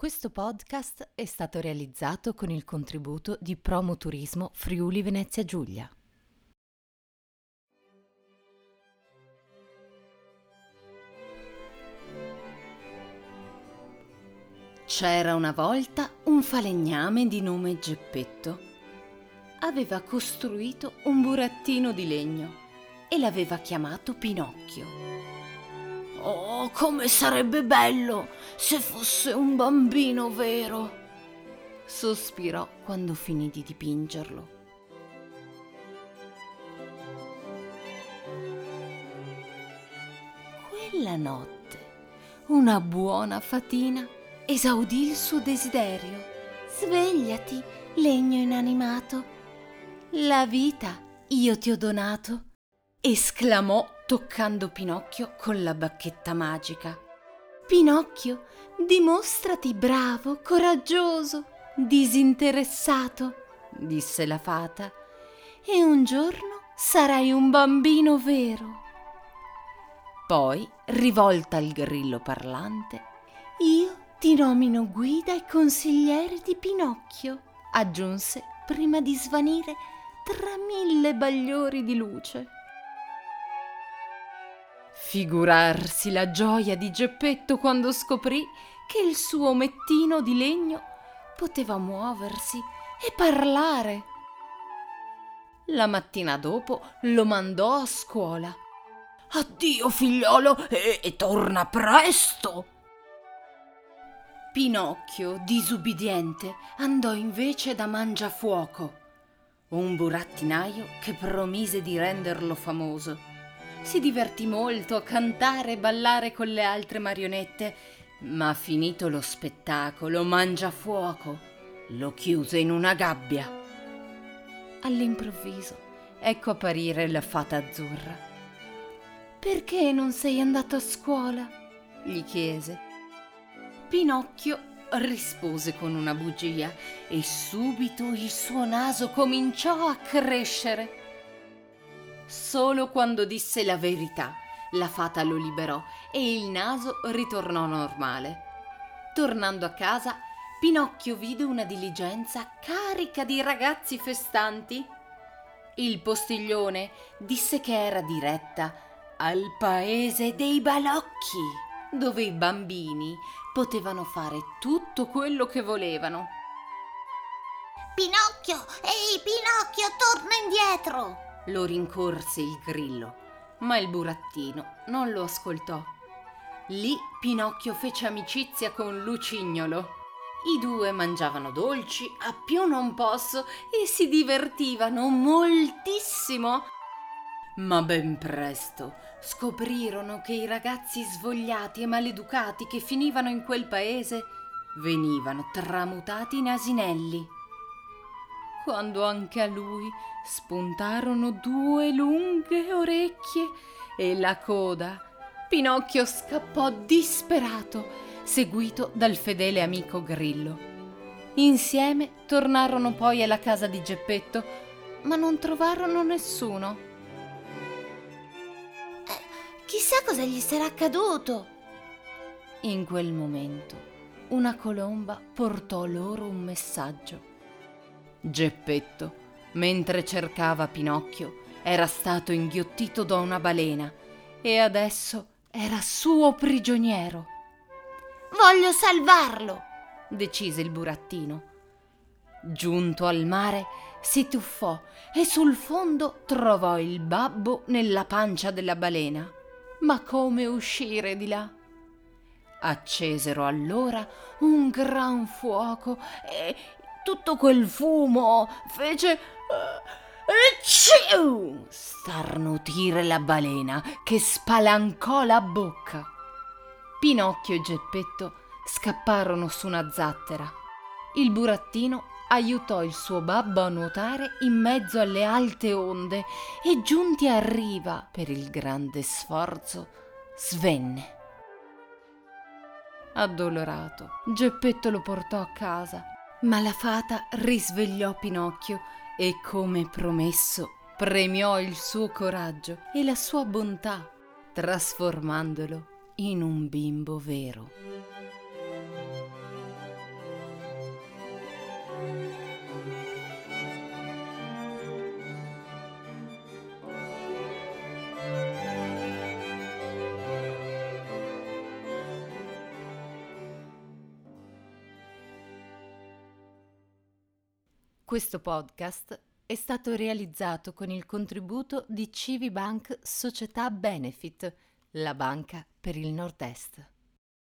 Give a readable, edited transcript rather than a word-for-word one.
Questo podcast è stato realizzato con il contributo di Promoturismo Friuli Venezia Giulia. C'era una volta un falegname di nome Geppetto. Aveva costruito un burattino di legno e l'aveva chiamato Pinocchio. «Oh, come sarebbe bello se fosse un bambino vero!» sospirò quando finì di dipingerlo. Quella notte, una buona fatina esaudì il suo desiderio. «Svegliati, legno inanimato, la vita io ti ho donato!» esclamò toccando Pinocchio con la bacchetta magica. «Pinocchio, dimostrati bravo, coraggioso, disinteressato», disse la fata, «e un giorno sarai un bambino vero». Poi, rivolta al grillo parlante, «Io ti nomino guida e consigliere di Pinocchio», aggiunse prima di svanire tra 1000 bagliori di luce. Figurarsi la gioia di Geppetto quando scoprì che il suo omettino di legno poteva muoversi e parlare. La mattina dopo lo mandò a scuola. «Addio figliolo e torna presto!» Pinocchio, disubbidiente, andò invece da Mangiafuoco, un burattinaio che promise di renderlo famoso. Si divertì molto a cantare e ballare con le altre marionette, ma finito lo spettacolo, Mangiafuoco lo chiuse in una gabbia. All'improvviso ecco apparire la fata azzurra. «Perché non sei andato a scuola?» gli chiese. Pinocchio rispose con una bugia e subito il suo naso cominciò a crescere. Solo quando disse la verità, la fata lo liberò e il naso ritornò normale. Tornando a casa, Pinocchio vide una diligenza carica di ragazzi festanti. Il postiglione disse che era diretta al paese dei balocchi, dove i bambini potevano fare tutto quello che volevano. «Pinocchio, ehi Pinocchio, torna indietro!» lo rincorse il grillo, ma il burattino non lo ascoltò. Lì Pinocchio fece amicizia con Lucignolo. I due mangiavano dolci a più non posso e si divertivano moltissimo. Ma ben presto scoprirono che i ragazzi svogliati e maleducati che finivano in quel paese venivano tramutati in asinelli. Quando anche a lui spuntarono 2 lunghe orecchie e la coda, Pinocchio scappò disperato, seguito dal fedele amico Grillo. Insieme tornarono poi alla casa di Geppetto, ma non trovarono nessuno. Chissà cosa gli sarà accaduto. In quel momento una colomba portò loro un messaggio. Geppetto, mentre cercava Pinocchio, era stato inghiottito da una balena e adesso era suo prigioniero. «Voglio salvarlo», decise il burattino. Giunto al mare, si tuffò e sul fondo trovò il babbo nella pancia della balena. Ma come uscire di là? Accesero allora un gran fuoco e tutto quel fumo fece starnutire la balena, che spalancò la bocca. Pinocchio e Geppetto scapparono su una zattera. Il burattino aiutò il suo babbo a nuotare in mezzo alle alte onde e, giunti a riva per il grande sforzo, svenne. Addolorato, Geppetto lo portò a casa, ma la fata risvegliò Pinocchio e, come promesso, premiò il suo coraggio e la sua bontà, trasformandolo in un bimbo vero. Questo podcast è stato realizzato con il contributo di Civibank Società Benefit, la banca per il Nord-Est.